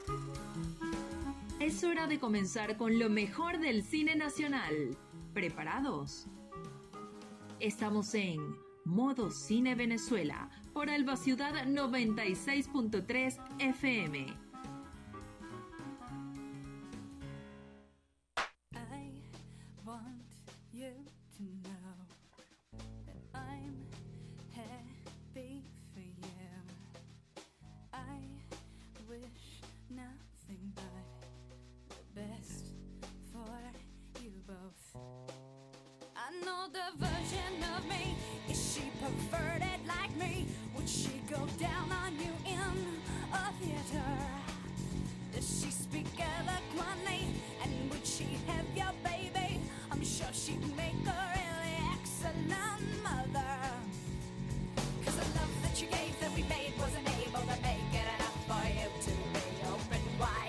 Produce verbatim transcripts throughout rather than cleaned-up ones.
Es hora de comenzar con lo mejor del cine nacional. ¿Preparados? Estamos en Modo Cine Venezuela por Alba Ciudad noventa y seis punto tres F M. I want you to know that I'm happy for you. I wish nothing but the best for you both. I know the version of me. Is she perverted like me? Would she go down on you in a theater? Does she speak eloquently? And would she have your baby? I'm sure she'd make a really excellent mother. Cause the love that you gave that we made wasn't able to make it enough for you to be open wide.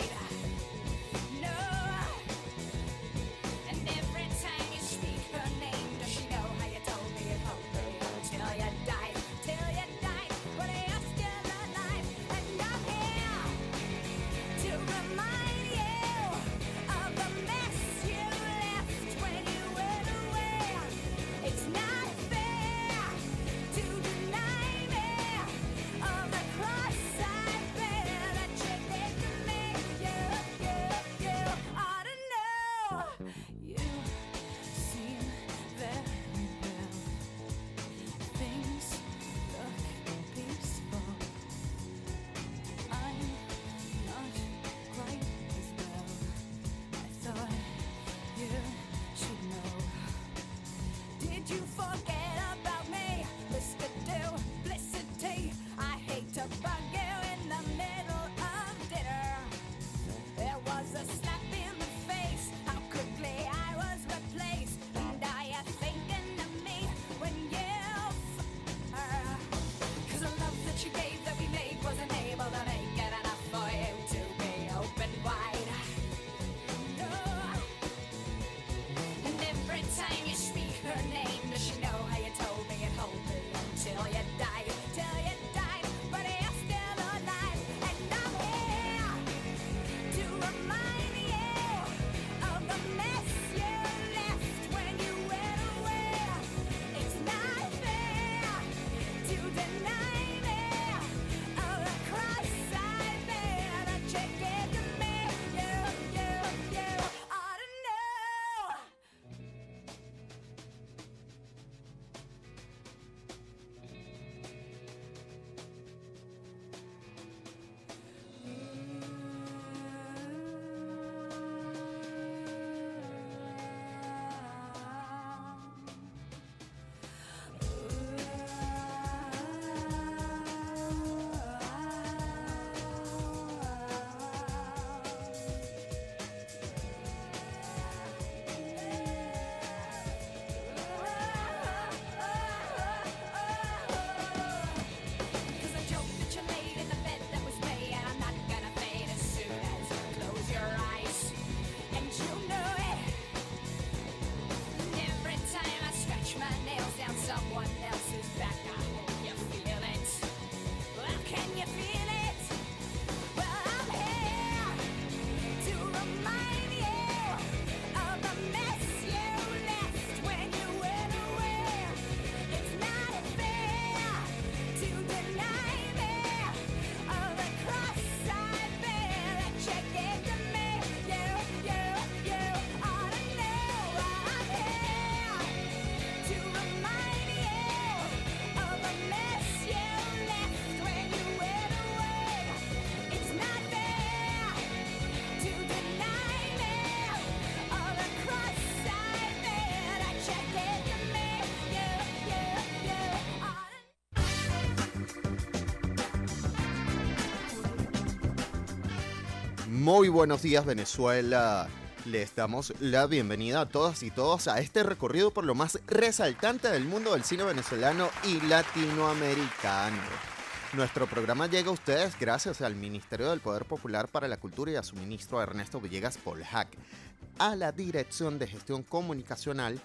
Muy buenos días, Venezuela. Les damos la bienvenida a todas y todos a este recorrido por lo más resaltante del mundo del cine venezolano y latinoamericano. Nuestro programa llega a ustedes gracias al Ministerio del Poder Popular para la Cultura y a su ministro Ernesto Villegas Polhac, a la Dirección de Gestión Comunicacional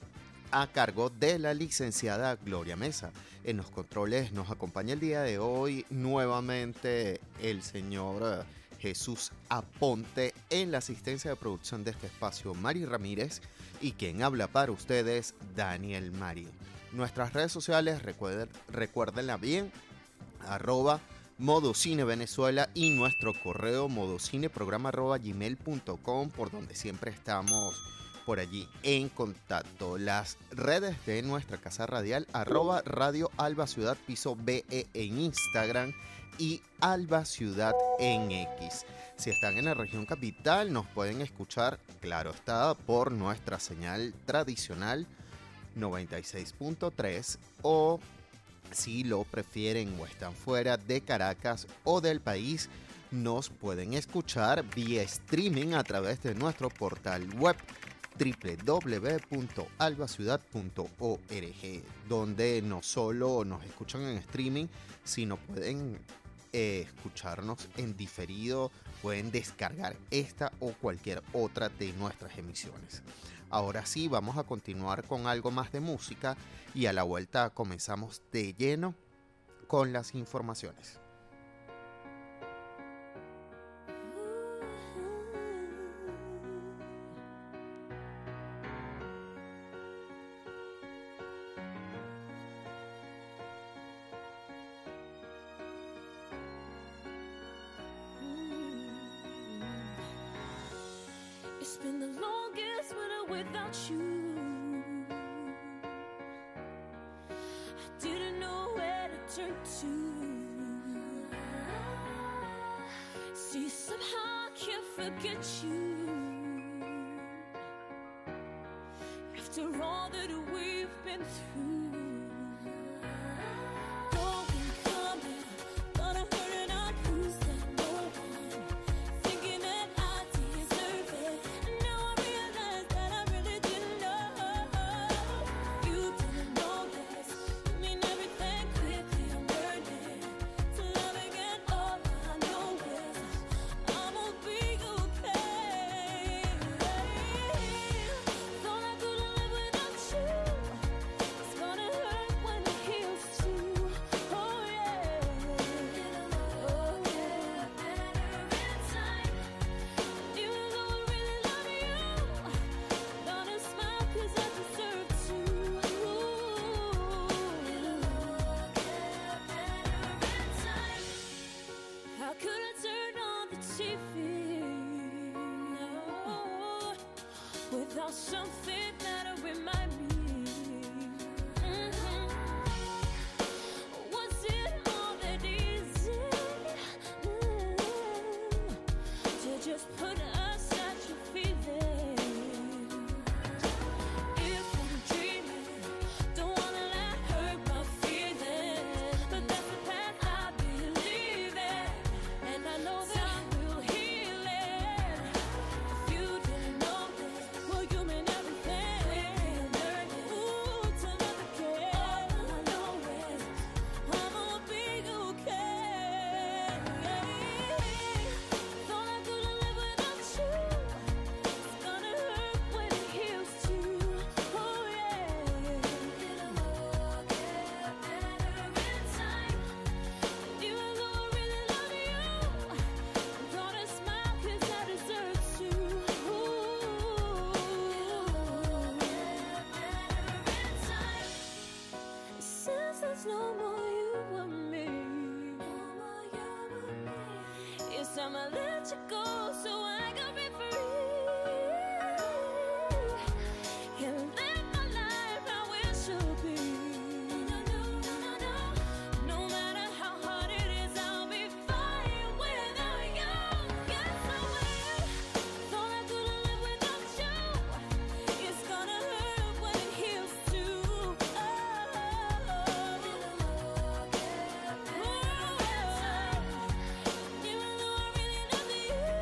a cargo de la licenciada Gloria Mesa. En los controles nos acompaña el día de hoy nuevamente el señor Jesús Aponte, en la asistencia de producción de este espacio, Mari Ramírez, y quien habla para ustedes, Daniel Mari. Nuestras redes sociales, recuerden, recuérdenla bien, arroba Modocine Venezuela, y nuestro correo modocineprograma arroba gmail punto com, por donde siempre estamos por allí en contacto. Las redes de nuestra casa radial, arroba Radio Alba Ciudad Piso B E en Instagram y Alba Ciudad en X. Si están en la región capital, nos pueden escuchar, claro está, por nuestra señal tradicional noventa y seis punto tres, o si lo prefieren o están fuera de Caracas o del país, nos pueden escuchar vía streaming a través de nuestro portal web doble u doble u doble u punto alba ciudad punto org, donde no solo nos escuchan en streaming, sino pueden eh, escucharnos en diferido, pueden descargar esta o cualquier otra de nuestras emisiones. Ahora sí, vamos a continuar con algo más de música, y a la vuelta comenzamos de lleno con las informaciones. It's been the longest winter without you. I didn't know where to turn to. See, somehow I can't forget you. After all that we've been through. Without something that'll remind me. Mm-hmm. Was it all that easy mm-hmm. to just put us at your feet there? If I'm dreaming, don't wanna let hurt my feelings, but that's the path I believe in, and I know that I will heal it. If you didn't know this, well, you mean everything. Ooh, to never care. All I know is I'ma be okay. Thought I couldn't live without you. It's gonna hurt when it heals too. Oh yeah. It'll all get better in time. Even though I really love you, I'm gonna smile 'cause I deserve to. Ooh, it'll all get better in time. Since there's no more you and me, no more you and me, it's time I let you go so I can be free and live my life how it should be. No, no, no, no, no. No matter how hard it is, I'll be fine without you. Yes, I will. Thought I couldn't live without you. It's gonna hurt when it heals too. Oh, it'll all get better in time. Even though I really love you.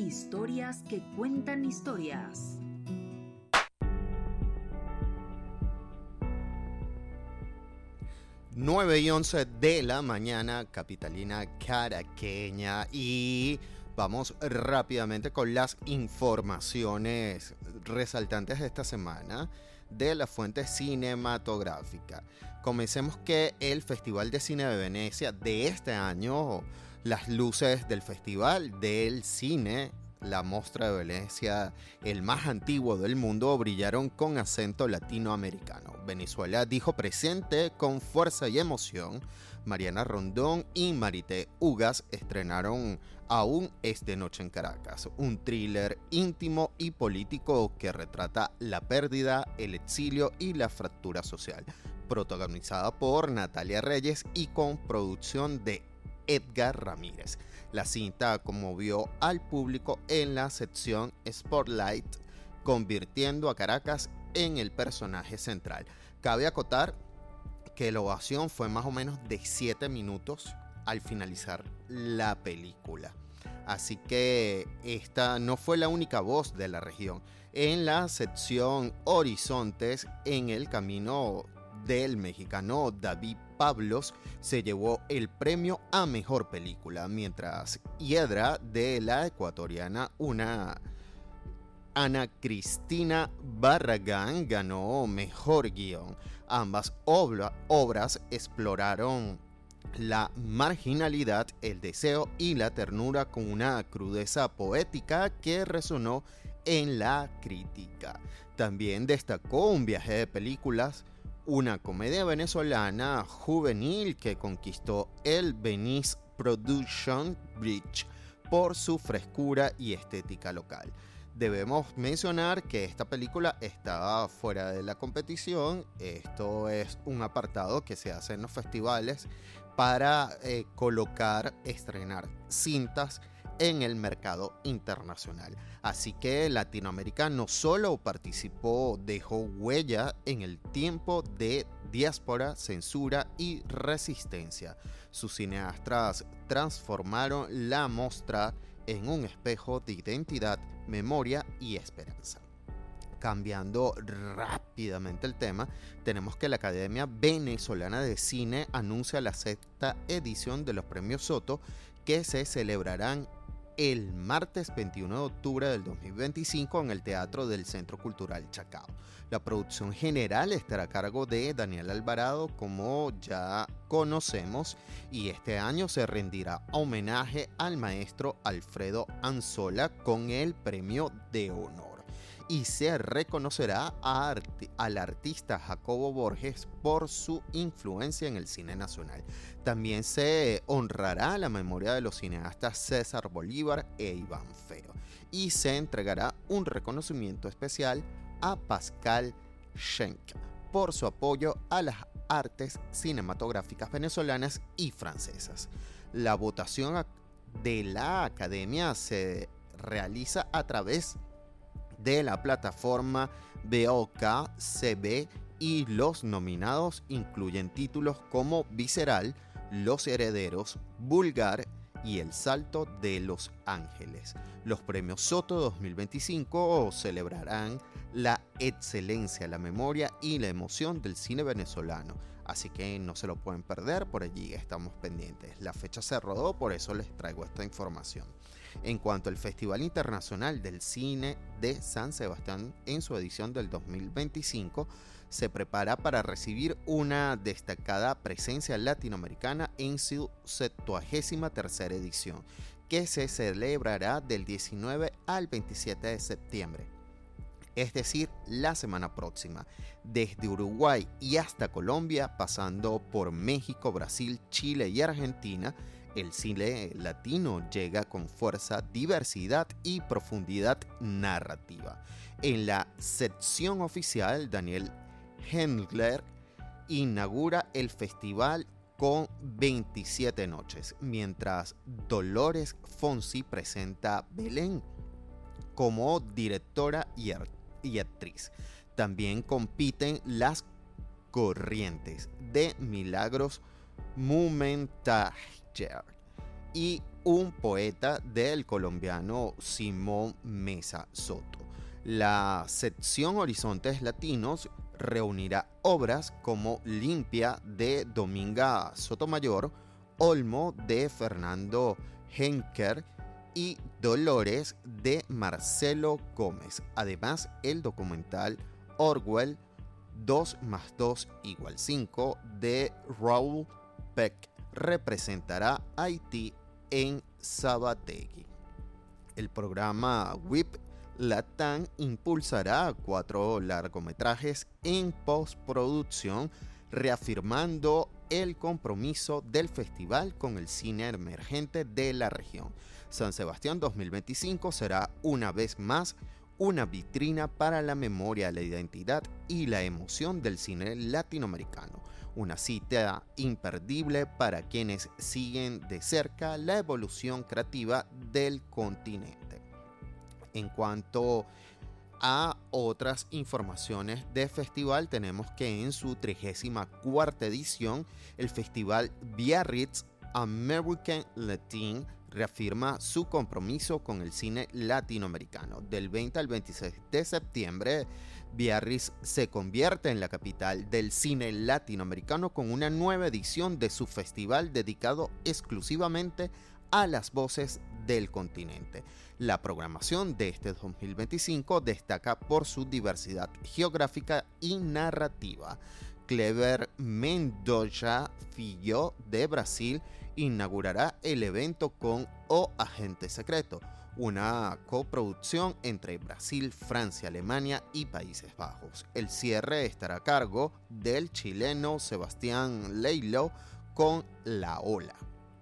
Historias que cuentan historias. nueve y once de la mañana, capitalina caraqueña, y vamos rápidamente con las informaciones resaltantes de esta semana de la fuente cinematográfica. Comencemos que el Festival de Cine de Venecia de este año, las luces del Festival del Cine, la Mostra de Venecia, el más antiguo del mundo, brillaron con acento latinoamericano. Venezuela dijo presente con fuerza y emoción. Mariana Rondón y Marité Ugas estrenaron Aún es de noche en Caracas, un thriller íntimo y político que retrata la pérdida, el exilio y la fractura social, protagonizada por Natalia Reyes y con producción de Edgar Ramírez. La cinta conmovió al público en la sección Spotlight, convirtiendo a Caracas en el personaje central. Cabe acotar que la ovación fue más o menos de siete minutos al finalizar la película. Así que esta no fue la única voz de la región. En la sección Horizontes, en el camino del mexicano David Pablos, se llevó el premio a mejor película, mientras Hiedra de la ecuatoriana una Ana Cristina Barragán ganó mejor guión. Ambas obra, obras exploraron la marginalidad, el deseo y la ternura con una crudeza poética que resonó en la crítica. También destacó Un viaje de películas, una comedia venezolana juvenil que conquistó el Venice Production Bridge por su frescura y estética local. Debemos mencionar que esta película está fuera de la competición. Esto es un apartado que se hace en los festivales para eh, colocar, estrenar cintas en el mercado internacional. Así que Latinoamérica no solo participó, dejó huella en el tiempo de diáspora, censura y resistencia. Sus cineastas transformaron la mostra en un espejo de identidad, memoria y esperanza. Cambiando rápidamente el tema, tenemos que la Academia Venezolana de Cine anuncia la sexta edición de los Premios Soto, que se celebrarán el martes veintiuno de octubre del dos mil veinticinco en el Teatro del Centro Cultural Chacao. La producción general estará a cargo de Daniel Alvarado, como ya conocemos, y este año se rendirá homenaje al maestro Alfredo Anzola con el premio de honor. Y se reconocerá a arti- al artista Jacobo Borges por su influencia en el cine nacional. También se honrará la memoria de los cineastas César Bolívar e Iván Feo. Y se entregará un reconocimiento especial a Pascal Schenk por su apoyo a las artes cinematográficas venezolanas y francesas. La votación de la Academia se realiza a través de la plataforma B O K C B y los nominados incluyen títulos como Visceral, Los Herederos, Vulgar y El Salto de los Ángeles. Los premios Soto dos mil veinticinco celebrarán la excelencia, la memoria y la emoción del cine venezolano, así que no se lo pueden perder, por allí estamos pendientes. La fecha se rodó, por eso les traigo esta información. En cuanto al Festival Internacional del Cine de San Sebastián, en su edición del dos mil veinticinco, se prepara para recibir una destacada presencia latinoamericana en su septuagésima tercera edición, que se celebrará del diecinueve al veintisiete de septiembre, es decir, la semana próxima, desde Uruguay y hasta Colombia, pasando por México, Brasil, Chile y Argentina. El cine latino llega con fuerza, diversidad y profundidad narrativa. En la sección oficial, Daniel Hendler inaugura el festival con veintisiete noches, mientras Dolores Fonsi presenta Belén como directora y, y actriz. También compiten Las Corrientes de Milagros Mumentajer y un poeta del colombiano Simón Mesa Soto. La sección Horizontes Latinos reunirá obras como Limpia de Dominga Sotomayor, Olmo de Fernando Henker y Dolores de Marcelo Gómez. Además, el documental Orwell dos más dos igual cinco de Raúl Peck representará a Haití en Sabategui. El programa W I P Latam impulsará cuatro largometrajes en postproducción, reafirmando el compromiso del festival con el cine emergente de la región. San Sebastián dos mil veinticinco será una vez más una vitrina para la memoria, la identidad y la emoción del cine latinoamericano. Una cita imperdible para quienes siguen de cerca la evolución creativa del continente. En cuanto a otras informaciones de festival, tenemos que en su trigésima cuarta edición, el festival Biarritz American Latin reafirma su compromiso con el cine latinoamericano. Del veinte al veintiséis de septiembre, Biarritz se convierte en la capital del cine latinoamericano con una nueva edición de su festival dedicado exclusivamente a las voces del continente. La programación de este dos mil veinticinco destaca por su diversidad geográfica y narrativa. Cleber Mendoza Filho, de Brasil, inaugurará el evento con O Agente Secreto, una coproducción entre Brasil, Francia, Alemania y Países Bajos. El cierre estará a cargo del chileno Sebastián Leilo con La Ola.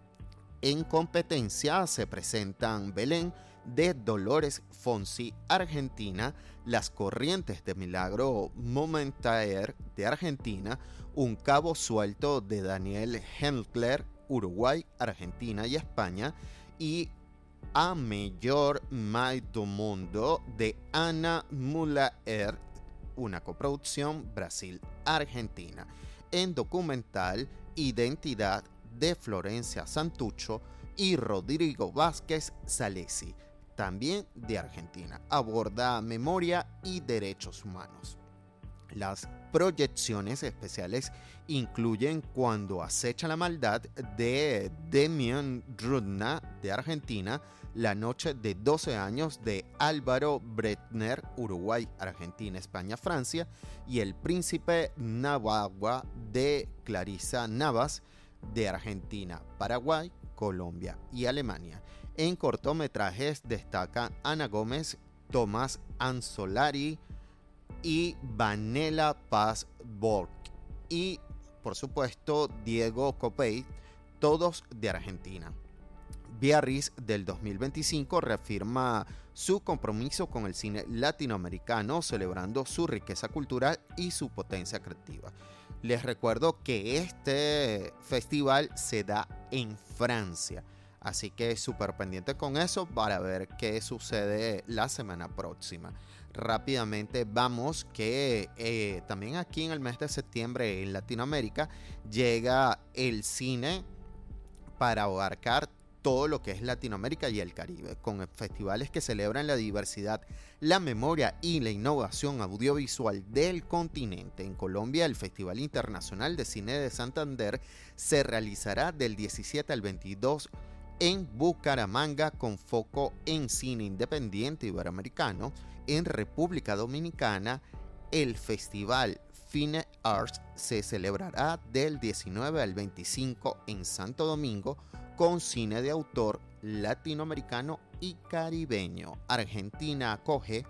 En competencia se presentan Belén de Dolores Fonsi, Argentina, Las Corrientes de Milagro Momentaer de Argentina, Un Cabo Suelto de Daniel Hendler, Uruguay, Argentina y España, y A Melhor Mãe do Mundo de Ana Mulaer, una coproducción Brasil-Argentina. En documental, Identidad de Florencia Santucho y Rodrigo Vázquez Salesi, también de Argentina, aborda memoria y derechos humanos. Las proyecciones especiales incluyen Cuando acecha la maldad de Demian Rudna de Argentina, La noche de doce años de Álvaro Bretner, Uruguay, Argentina, España, Francia, y El príncipe Navagua de Clarisa Navas de Argentina, Paraguay, Colombia y Alemania. En cortometrajes destacan Ana Gómez, Tomás Anzolari y Vanela Paz Borg, y por supuesto Diego Copey, todos de Argentina. Biarritz del dos mil veinticinco reafirma su compromiso con el cine latinoamericano, celebrando su riqueza cultural y su potencia creativa. Les recuerdo que este festival se da en Francia, así que súper pendiente con eso para ver qué sucede la semana próxima. Rápidamente vamos que eh, también aquí en el mes de septiembre en Latinoamérica llega el cine para abarcar todo lo que es Latinoamérica y el Caribe, con festivales que celebran la diversidad, la memoria y la innovación audiovisual del continente. En Colombia, el Festival Internacional de Cine de Santander se realizará del diecisiete al veintidós en Bucaramanga, con foco en cine independiente iberoamericano. En República Dominicana, el Festival Fine Arts se celebrará del diecinueve al veinticinco en Santo Domingo, con cine de autor latinoamericano y caribeño. Argentina acoge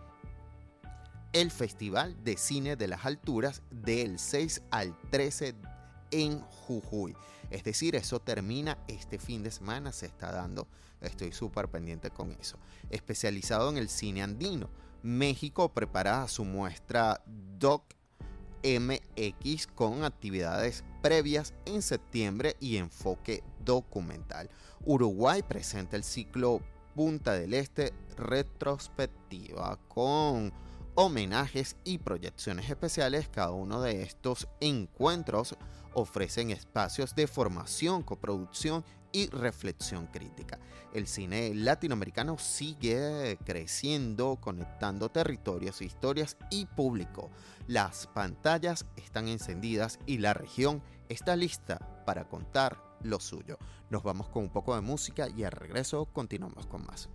el Festival de Cine de las Alturas del seis al trece en Jujuy. Es decir, eso termina este fin de semana, se está dando. Estoy súper pendiente con eso. Especializado en el cine andino, México prepara su muestra Doc M X con actividades previas en septiembre y enfoque documental. Uruguay presenta el ciclo Punta del Este retrospectiva con homenajes y proyecciones especiales. Cada uno de estos encuentros ofrecen espacios de formación, coproducción y reflexión crítica. El cine latinoamericano sigue creciendo, conectando territorios, historias y público. Las pantallas están encendidas y la región está lista para contar lo suyo. Nos vamos con un poco de música y al regreso continuamos con más.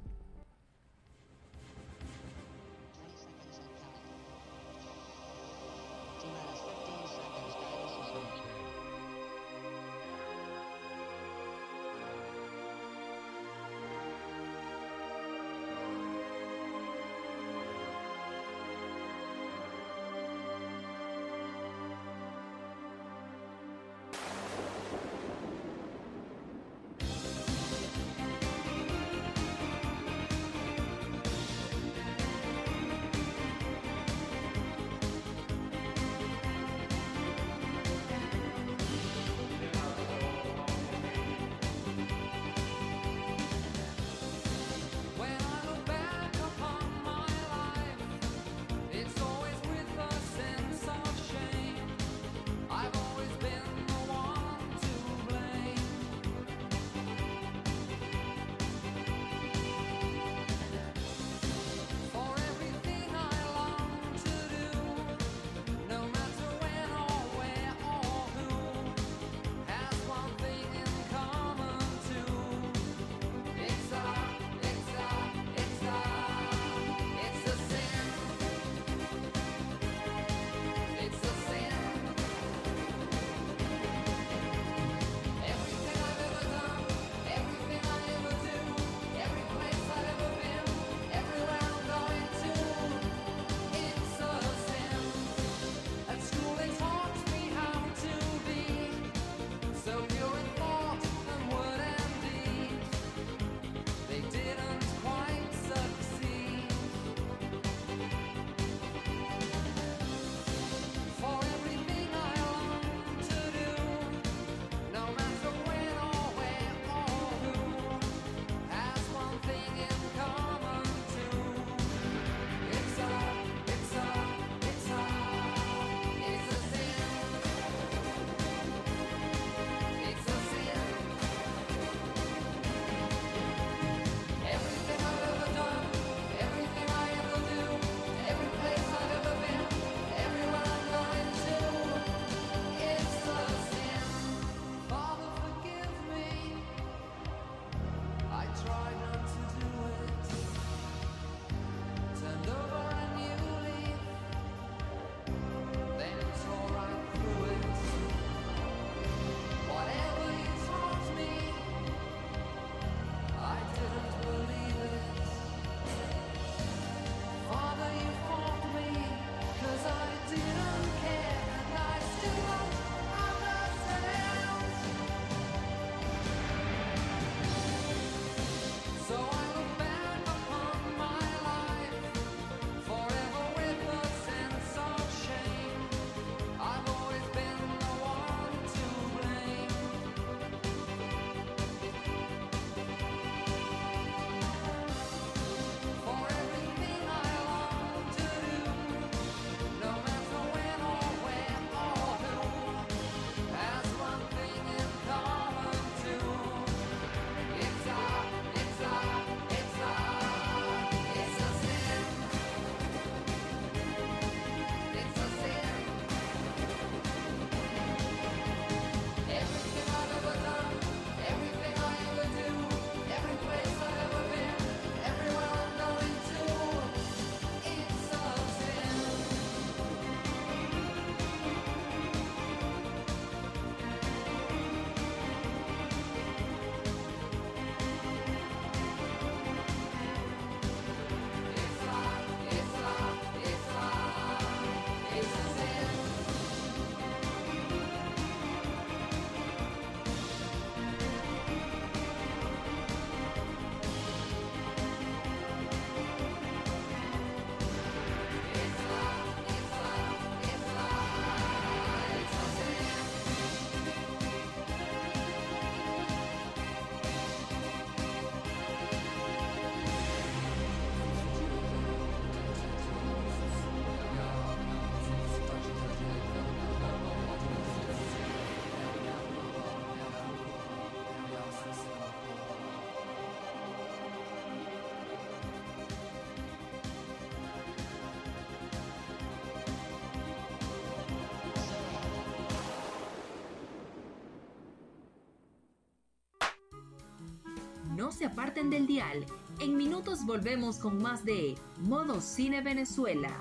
No se aparten del dial. En minutos volvemos con más de Modo Cine Venezuela.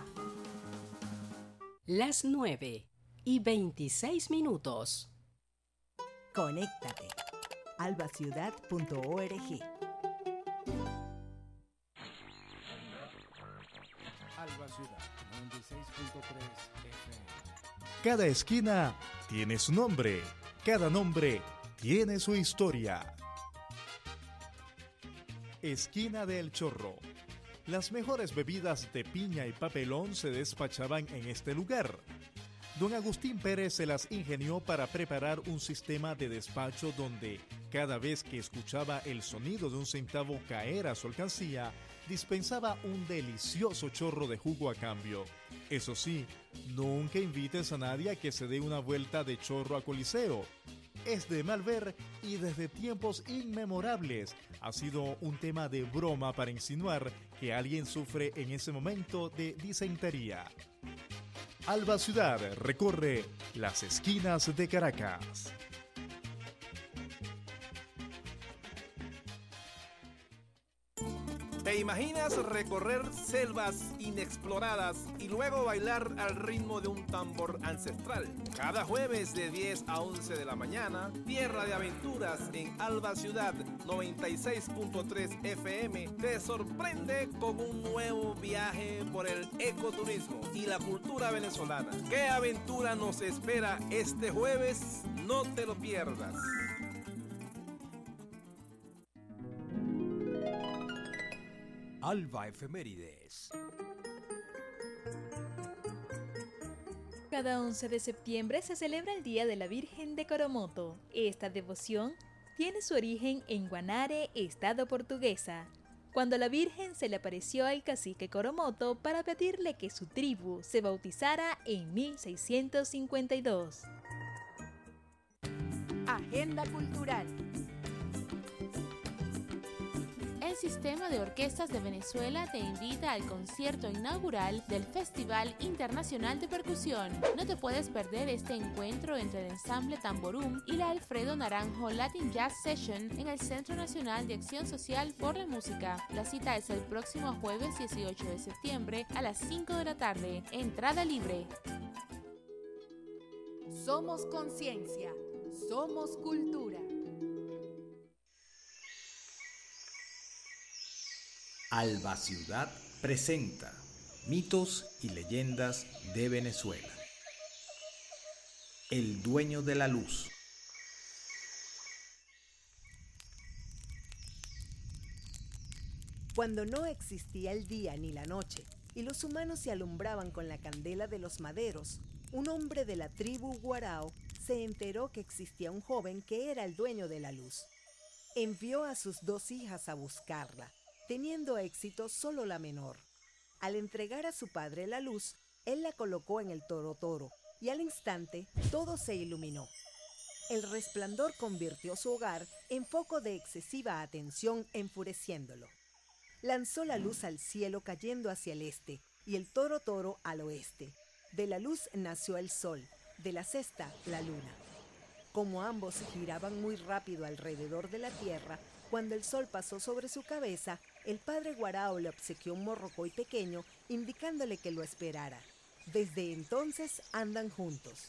Las nueve y veintiséis minutos. Conéctate. albaciudad punto org. Alba Ciudad noventa y seis punto tres F M. Cada esquina tiene su nombre, cada nombre tiene su historia. Esquina del Chorro. Las mejores bebidas de piña y papelón se despachaban en este lugar. Don Agustín Pérez se las ingenió para preparar un sistema de despacho donde, cada vez que escuchaba el sonido de un centavo caer a su alcancía, dispensaba un delicioso chorro de jugo a cambio. Eso sí, nunca invites a nadie a que se dé una vuelta de chorro a Coliseo. Es de mal ver y desde tiempos inmemorables ha sido un tema de broma para insinuar que alguien sufre en ese momento de disentería. Alba Ciudad recorre las esquinas de Caracas. ¿Te imaginas recorrer selvas inexploradas y luego bailar al ritmo de un tambor ancestral? Cada jueves de diez a once de la mañana, Tierra de Aventuras en Alba Ciudad noventa y seis punto tres F M te sorprende con un nuevo viaje por el ecoturismo y la cultura venezolana. ¿Qué aventura nos espera este jueves? No te lo pierdas. Alba Efemérides. Cada once de septiembre se celebra el Día de la Virgen de Coromoto. Esta devoción tiene su origen en Guanare, estado portuguesa, cuando la Virgen se le apareció al cacique Coromoto para pedirle que su tribu se bautizara en mil seiscientos cincuenta y dos. Agenda cultural. El Sistema de Orquestas de Venezuela te invita al concierto inaugural del Festival Internacional de Percusión. No te puedes perder este encuentro entre el Ensamble Tamborum y la Alfredo Naranjo Latin Jazz Session en el Centro Nacional de Acción Social por la Música. La cita es el próximo jueves dieciocho de septiembre a las cinco de la tarde. Entrada libre. Somos conciencia. Somos cultura. Alba Ciudad presenta Mitos y Leyendas de Venezuela. El dueño de la luz. Cuando no existía el día ni la noche y los humanos se alumbraban con la candela de los maderos, un hombre de la tribu Guarao se enteró que existía un joven que era el dueño de la luz. Envió a sus dos hijas a buscarla, teniendo éxito solo la menor. Al entregar a su padre la luz, él la colocó en el toro toro y al instante todo se iluminó. El resplandor convirtió su hogar en foco de excesiva atención, enfureciéndolo. Lanzó la luz al cielo cayendo hacia el este y el toro toro al oeste. De la luz nació el sol, de la cesta la luna. Como ambos giraban muy rápido alrededor de la tierra, cuando el sol pasó sobre su cabeza, el padre Guarao le obsequió un morrocoy pequeño, indicándole que lo esperara. Desde entonces andan juntos.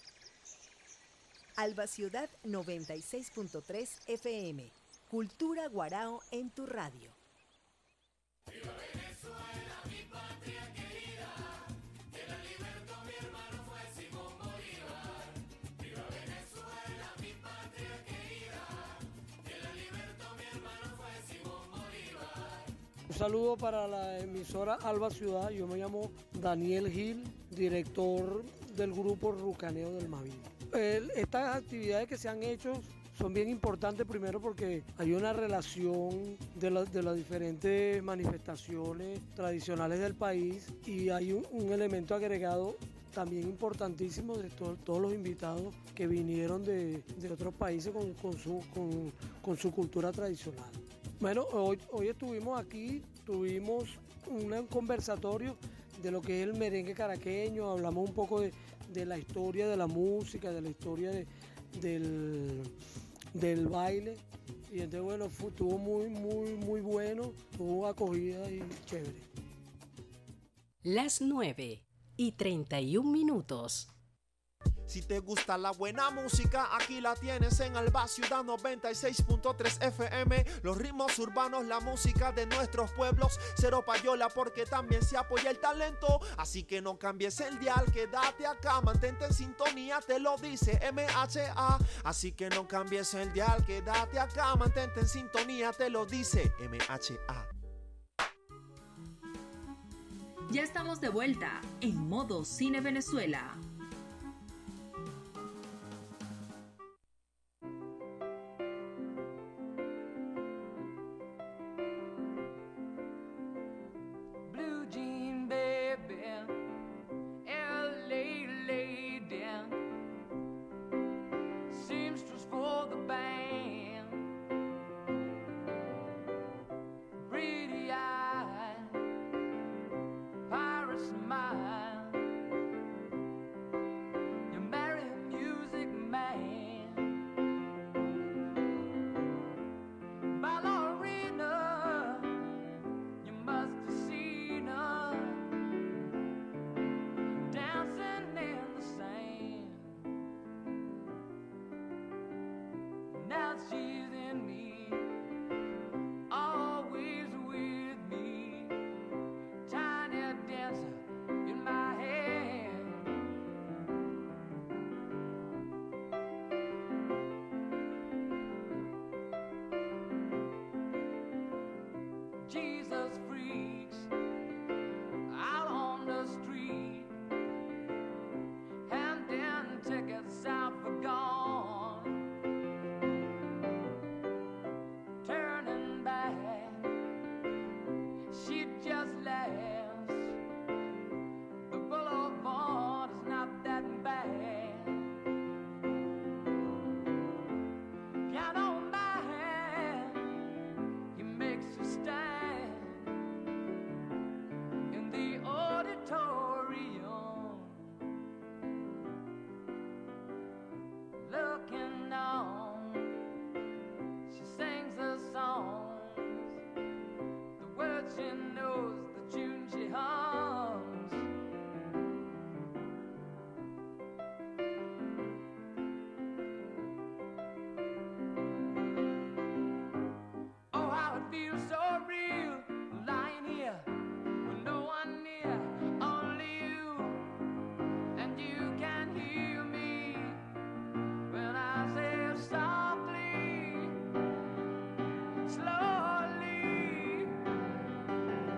Alba Ciudad noventa y seis punto tres F M. Cultura Guarao en tu radio. ¡Viva Venezuela, mi patria querida! Que la libertó mi hermano fue Simón Bolívar. ¡Viva Venezuela, mi patria querida! Que la libertó mi hermano fue Simón Bolívar. Un saludo para la emisora Alba Ciudad. Yo me llamo Daniel Gil, director del grupo Rucaneo del Mavín. Estas actividades que se han hecho son bien importantes, primero porque hay una relación de, la, de las diferentes manifestaciones tradicionales del país y hay un, un elemento agregado también importantísimo de to, todos los invitados que vinieron de, de otros países con, con, su, con, con su cultura tradicional. Bueno, hoy, hoy estuvimos aquí, tuvimos un conversatorio de lo que es el merengue caraqueño, hablamos un poco de, de la historia de la música, de la historia de, del, del baile. Y entonces, bueno, fu- estuvo muy, muy, muy bueno, tuvo acogida y chévere. Las nueve y treinta y un minutos. Si te gusta la buena música, aquí la tienes en Alba Ciudad noventa y seis punto tres F M. Los ritmos urbanos, la música de nuestros pueblos. Cero payola porque también se apoya el talento. Así que no cambies el dial, quédate acá, mantente en sintonía, te lo dice M H A. Así que no cambies el dial, quédate acá, mantente en sintonía, te lo dice M H A. Ya estamos de vuelta en Modo Cine Venezuela. Blue jean baby, L A lady, seamstress for the band, pretty eye, pirate smile, you marry a music man, ballerina, you must have seen her dancing in the sand. Now she's in me, always with me, tiny dancer in my hand. Jesus freaks out on the street, handing tickets out for gone, turning back, she just laughs. The boulevard is not that bad. Piano man, he makes a stand in the auditorium, looking on. She sings her songs, the words she knows, the tune she hums. Oh, how it feels so real, lying here with no one near, only you, and you can hear me when I say softly, slowly,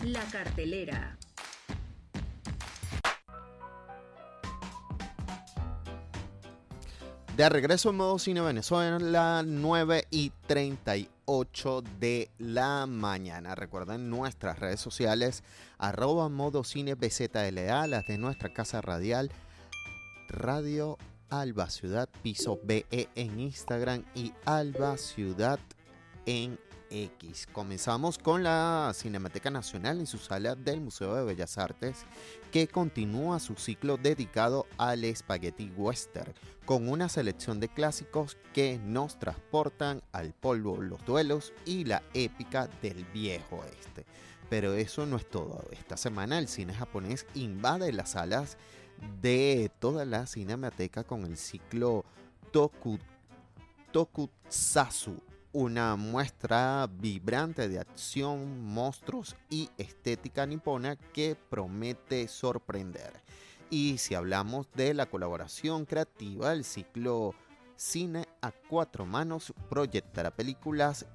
la cartelera. De regreso en Modo Cine Venezuela, nueve y treinta y ocho de la mañana. Recuerden nuestras redes sociales, arroba Modo Cine B Z L A, las de nuestra casa radial, Radio Alba Ciudad, piso B E en Instagram y Alba Ciudad en X. Comenzamos con la Cinemateca Nacional en su sala del Museo de Bellas Artes, que continúa su ciclo dedicado al Spaghetti Western, con una selección de clásicos que nos transportan al polvo, los duelos y la épica del viejo oeste. Pero eso no es todo. Esta semana el cine japonés invade las salas de toda la Cinemateca con el ciclo Toku, Tokusatsu, una muestra vibrante de acción, monstruos y estética nipona que promete sorprender. Y si hablamos de la colaboración creativa, el ciclo Cine a Cuatro Manos proyectará películas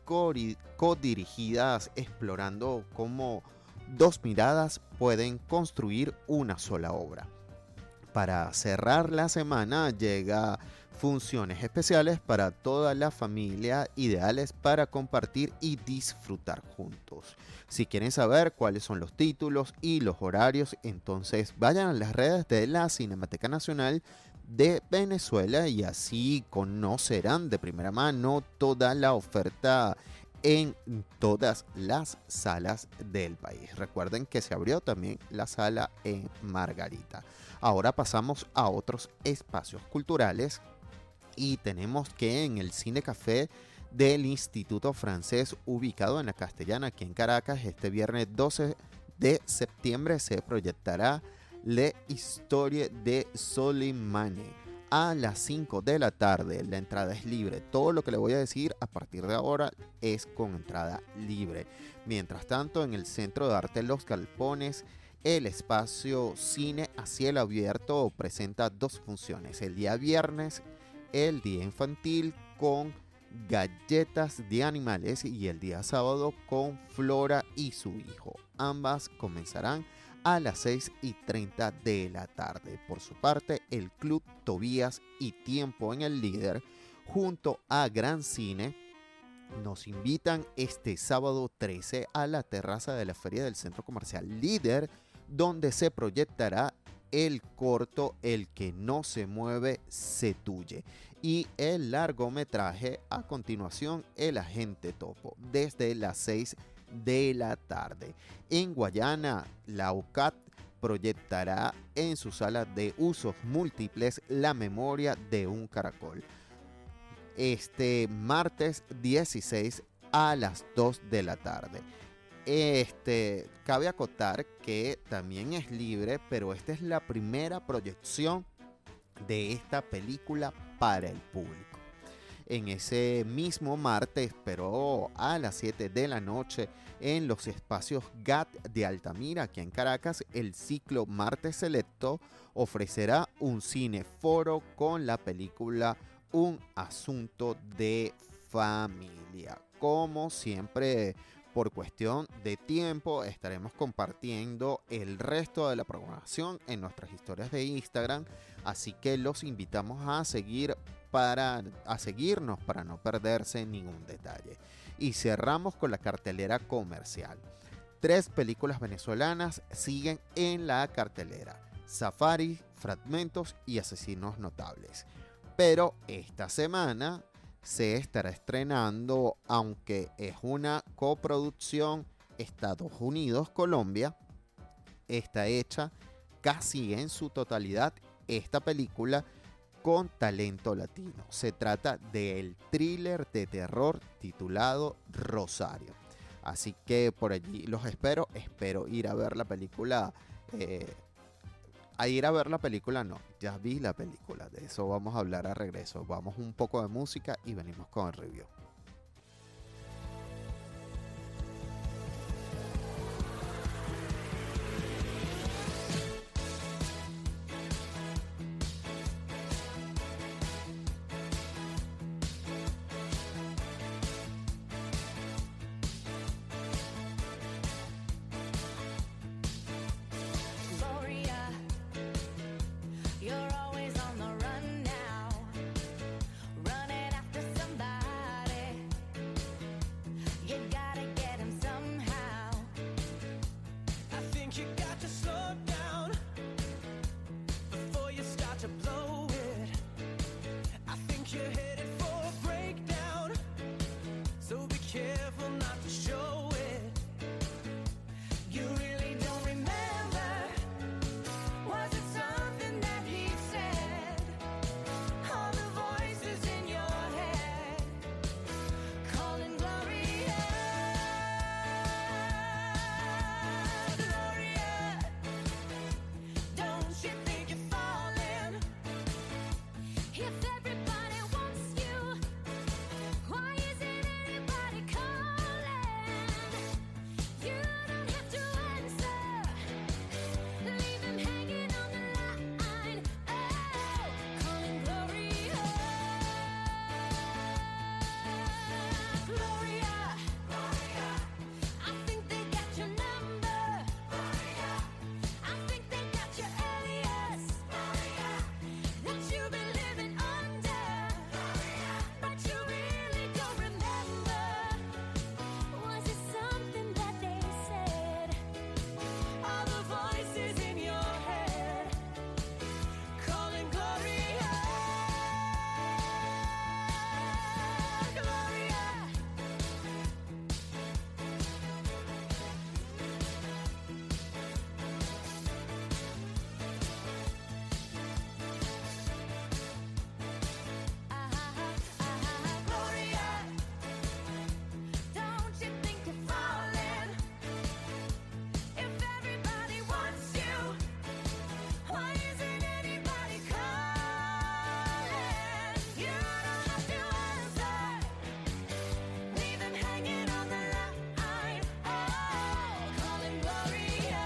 codirigidas explorando cómo dos miradas pueden construir una sola obra. Para cerrar la semana llega funciones especiales para toda la familia, ideales para compartir y disfrutar juntos. Si quieren saber cuáles son los títulos y los horarios, entonces vayan a las redes de la Cinemateca Nacional de Venezuela y así conocerán de primera mano toda la oferta en todas las salas del país. Recuerden que se abrió también la sala en Margarita. Ahora pasamos a otros espacios culturales y tenemos que en el Cine Café del Instituto Francés, ubicado en la Castellana, aquí en Caracas, este viernes doce de septiembre se proyectará Le Historie de Soleimani a las cinco de la tarde. La entrada es libre. Todo lo que le voy a decir a partir de ahora es con entrada libre. Mientras tanto, en el Centro de Arte Los Galpones, el espacio Cine a Cielo Abierto presenta dos funciones. El día viernes, el día infantil con galletas de animales, y el día sábado con Flora y su hijo. Ambas comenzarán a las seis y treinta de la tarde. Por su parte, el Club Tobías y Tiempo en el Líder, junto a Gran Cine, nos invitan este sábado trece a la terraza de la Feria del Centro Comercial Líder, donde se proyectará el corto El que no se mueve se tuye y el largometraje a continuación El agente topo, desde las seis de la tarde. En Guayana, la U C A T proyectará en su sala de usos múltiples La memoria de un caracol, este martes dieciséis a las dos de la tarde. Este, cabe acotar que también es libre, pero esta es la primera proyección de esta película para el público. En ese mismo martes, pero a las siete de la noche, en los espacios G A T de Altamira, aquí en Caracas, el ciclo Martes Selecto ofrecerá un cineforo con la película Un asunto de familia. Como siempre, por cuestión de tiempo, estaremos compartiendo el resto de la programación en nuestras historias de Instagram, así que los invitamos a seguir para a seguirnos para no perderse ningún detalle. Y cerramos con la cartelera comercial. Tres películas venezolanas siguen en la cartelera: Safari, Fragmentos y Asesinos Notables. Pero esta semana se estará estrenando, aunque es una coproducción Estados Unidos-Colombia, está hecha casi en su totalidad esta película con talento latino. Se trata del thriller de terror titulado Rosario. Así que por allí los espero, espero ir a ver la película. Eh, a ir a ver la película no, ya vi la película, de eso vamos a hablar a regreso. Vamos un poco de música y venimos con el review. to blow it. I think you're headed for a breakdown, so be careful not to show it. You really don't remember. Was it something that he said? All the voices in your head calling Gloria, Gloria. Don't you think you're falling? If everybody wants you, why isn't anybody calling? You don't have to answer. Leave them hanging on the line. Oh, calling Gloria, Gloria, Gloria. I think they got your number. Gloria, I think they got your alias. Gloria, that you've been living under. Gloria, but you really don't remember. Was it something that they said? All the voices in your head calling Gloria, Gloria. Gloria, don't you think you're falling? If everybody wants you, why isn't anybody calling? You don't have to answer. Leave them hanging on the line. Oh, calling Gloria,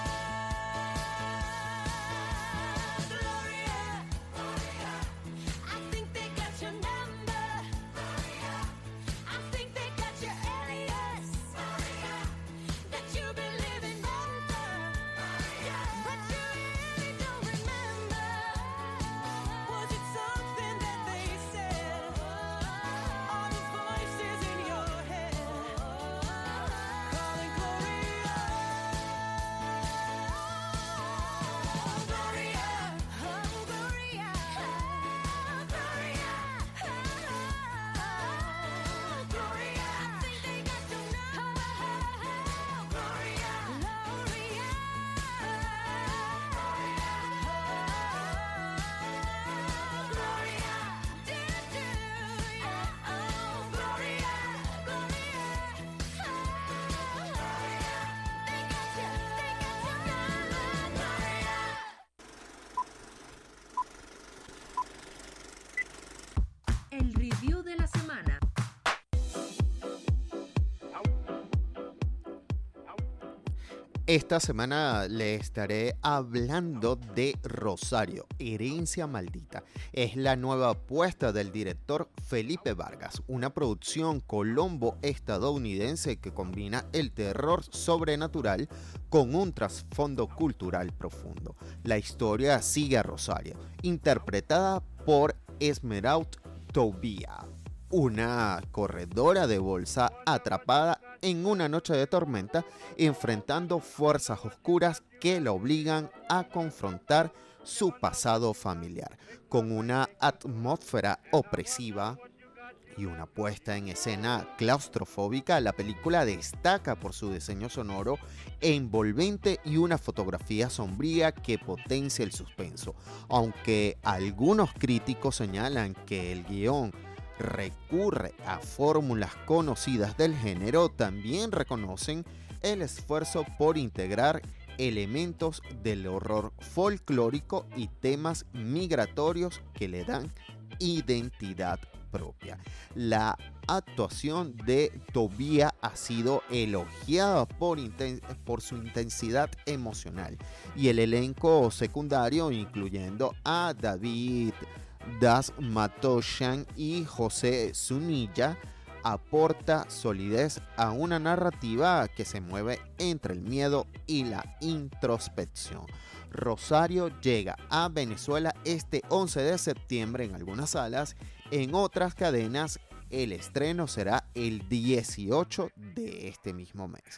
Gloria, Gloria. I think they got your number. Gloria, I think they got your alias. Gloria, that you've been living under. Gloria, but you really don't remember. Was it something that they said? All the voices in your head calling Gloria, Gloria, oh Gloria, Gloria, Gloria. I think they got your number. Gloria, Gloria, Gloria, did you? Oh, Gloria, Gloria, they got you, they got your number. Gloria. El review de la semana. Esta semana le estaré hablando de Rosario, Herencia Maldita. Es la nueva apuesta del director Felipe Vargas, una producción colombo-estadounidense que combina el terror sobrenatural con un trasfondo cultural profundo. La historia sigue a Rosario, interpretada por Esmeralda Tobía, una corredora de bolsa atrapada en una noche de tormenta, enfrentando fuerzas oscuras que la obligan a confrontar su pasado familiar. Con una atmósfera opresiva y una puesta en escena claustrofóbica, la película destaca por su diseño sonoro envolvente y una fotografía sombría que potencia el suspenso. Aunque algunos críticos señalan que el guión recurre a fórmulas conocidas del género, también reconocen el esfuerzo por integrar elementos del horror folclórico y temas migratorios que le dan identidad propia. La actuación de Tobía ha sido elogiada por, inten- por su intensidad emocional, y el elenco secundario, incluyendo a David Das Matoshan y José Zunilla, aporta solidez a una narrativa que se mueve entre el miedo y la introspección. Rosario llega a Venezuela este once de septiembre en algunas salas. En otras cadenas el estreno será el dieciocho de este mismo mes.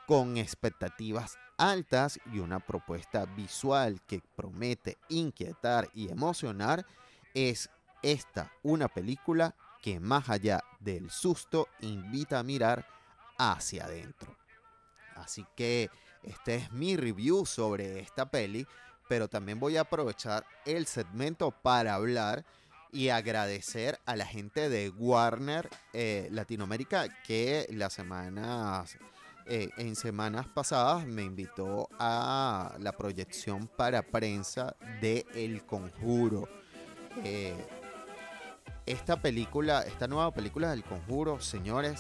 con expectativas altas y una propuesta visual que promete inquietar y emocionar, es esta una película que más allá del susto invita a mirar hacia adentro. Así que este es mi review sobre esta peli, pero también voy a aprovechar el segmento para hablar y agradecer a la gente de Warner eh, Latinoamérica que las semanas, eh, en semanas pasadas me invitó a la proyección para prensa de El Conjuro. Eh, esta película, esta nueva película del Conjuro, señores,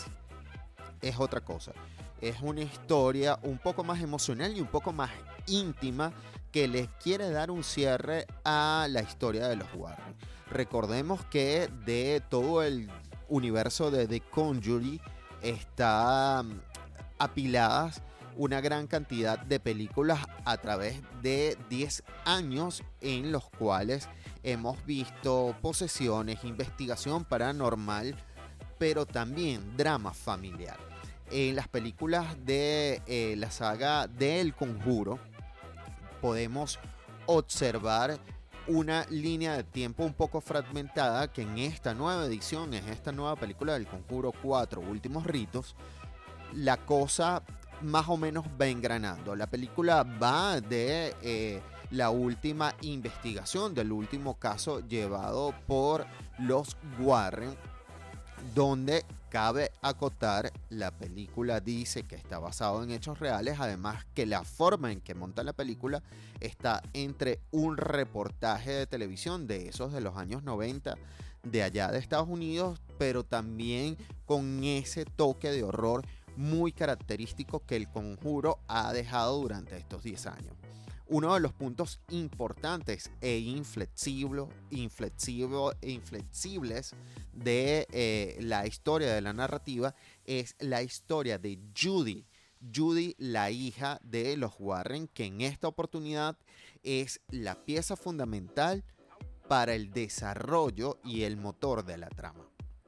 es otra cosa. Es una historia un poco más emocional y un poco más íntima que les quiere dar un cierre a la historia de los Warren. Recordemos que de todo el universo de The Conjuring está um, apiladas una gran cantidad de películas a través de diez años en los cuales hemos visto posesiones, investigación paranormal, pero también drama familiar. En las películas de eh, la saga del Conjuro podemos observar una línea de tiempo un poco fragmentada que en esta nueva edición, en esta nueva película del Conjuro cuatro, Últimos Ritos, la cosa más o menos va engranando. La película va de eh, la última investigación del último caso llevado por los Warren, donde cabe acotar, la película dice que está basado en hechos reales, además que la forma en que monta la película está entre un reportaje de televisión de esos de los años noventa de allá de Estados Unidos, pero también con ese toque de horror muy característico que El Conjuro ha dejado durante estos diez años. Uno de los puntos importantes e inflexible, inflexible, inflexibles de eh, la historia de la narrativa es la historia de Judy. Judy, la hija de los Warren, que en esta oportunidad es la pieza fundamental para el desarrollo y el motor de la trama.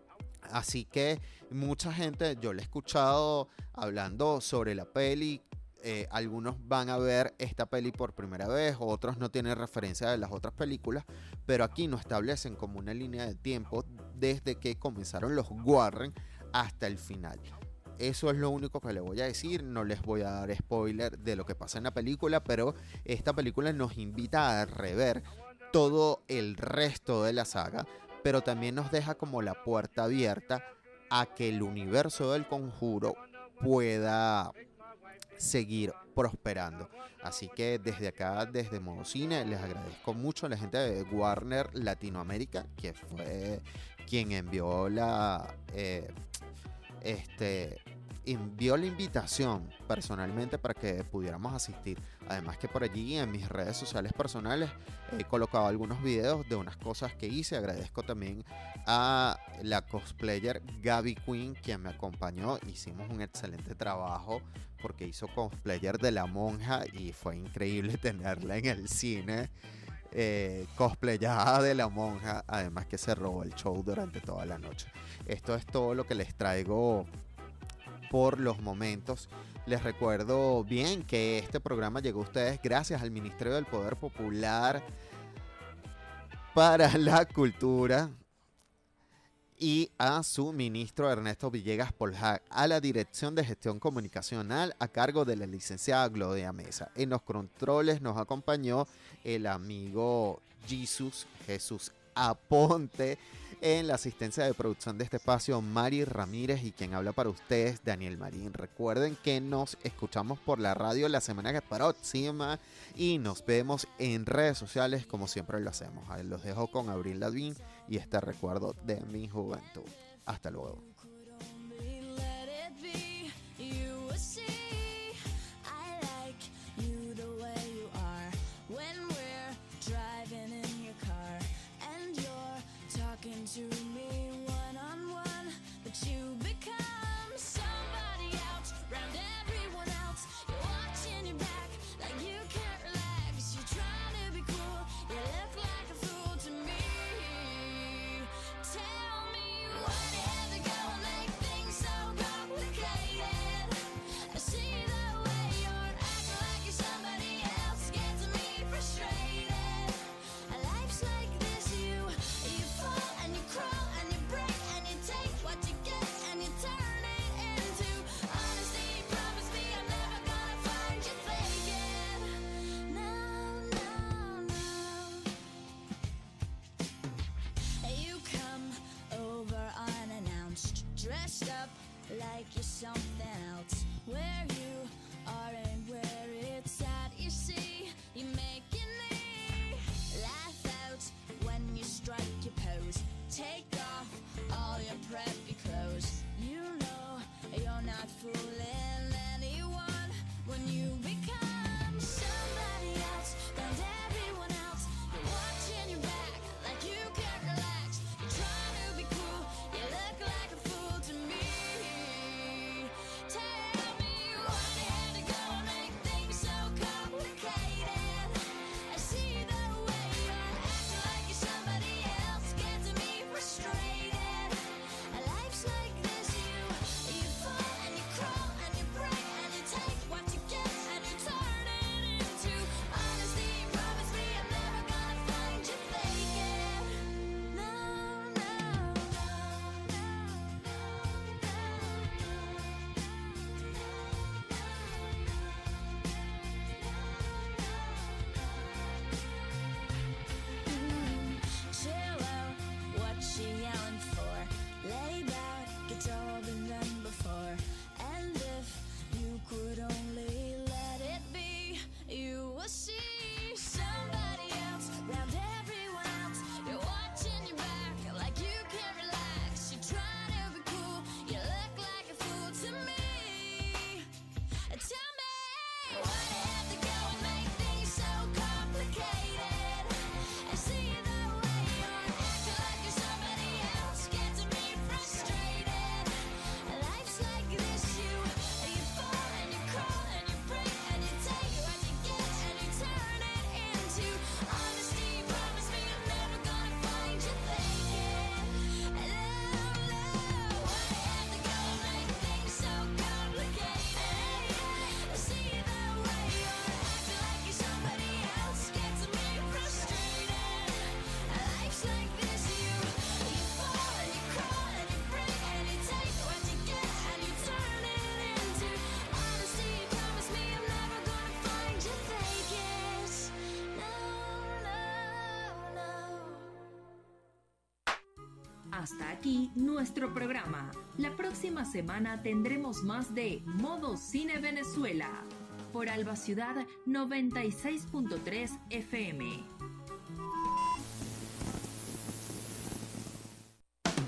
Así que mucha gente, yo le he escuchado hablando sobre la peli. Eh, algunos van a ver esta peli por primera vez, otros no tienen referencia de las otras películas, pero aquí nos establecen como una línea de tiempo desde que comenzaron los Warren hasta el final. Eso es lo único que les voy a decir, no les voy a dar spoiler de lo que pasa en la película, pero esta película nos invita a rever todo el resto de la saga, pero también nos deja como la puerta abierta a que el universo del Conjuro pueda seguir prosperando. Así que desde acá, desde Modo Cine, les agradezco mucho a la gente de Warner Latinoamérica, que fue quien envió la eh, este envió la invitación personalmente para que pudiéramos asistir. Además que por allí en mis redes sociales personales he colocado algunos videos de unas cosas que hice. Agradezco también a la cosplayer Gaby Queen, quien me acompañó. Hicimos un excelente trabajo porque hizo cosplayer de la monja y fue increíble tenerla en el cine eh, cosplayada de la monja, además que se robó el show durante toda la noche. Esto es todo lo que les traigo por los momentos. Les recuerdo bien que este programa llegó a ustedes gracias al Ministerio del Poder Popular para la Cultura y a su ministro Ernesto Villegas Poljac, a la Dirección de Gestión Comunicacional a cargo de la licenciada Gloria Mesa. En los controles nos acompañó el amigo Jesús, Jesús Aponte. En la asistencia de producción de este espacio, Mari Ramírez, y quien habla para ustedes, Daniel Marín. Recuerden que nos escuchamos por la radio la semana próxima y nos vemos en redes sociales como siempre lo hacemos. Ahí los dejo con Avril Lavigne y este recuerdo de mi juventud. Hasta luego. To me one-on-one, but you become somebody else, round everyone else. You're watching your back like you can't relax. You're trying to be cool, you look like a fool to me. Tell me what ever going dressed up like you're something else. Where you are and where it's at, you see, you're making me laugh out when you strike your pose. Take off all your preppy clothes. You know you're not fooling anyone when you become somebody else. Found everyone else. You're watching your back like you can't relax. You're trying to be cool. You look like a fool to me. Tell me why you had to go and make things so complicated. I see the way you're acting like you're somebody else, getting me frustrated. Life's like this, you you fall and you crawl and you break and you take what you get and you turn it into honesty. Promise me I'm never gonna find you faking. No, no, chill out, what she yelling for? Lay back, it's all been done before. And if you could only let it be, you will see somebody else round everyone else. You're watching your back like you can't relax. You're trying to be cool, you look like a fool to me. Tell me why you have to go and make things so complicated. I see the way you're acting like you're somebody else, getting me frustrated. Life's like this, you you fall and you crawl and you break and you take what you get and you turn it into honesty. Promise me I'm never gonna find you faking. Love, love, why you have to go and make things so complicated? I see the way you're acting like you're somebody else, getting me frustrated. Life's like this, you you fall and you crawl and you break and you take what you get and you turn it into honesty. Promise me I'm never gonna find you faking. No, no, no. Hasta aquí nuestro programa. La próxima semana tendremos más de Modo Cine Venezuela por Alba Ciudad noventa y seis punto tres F M.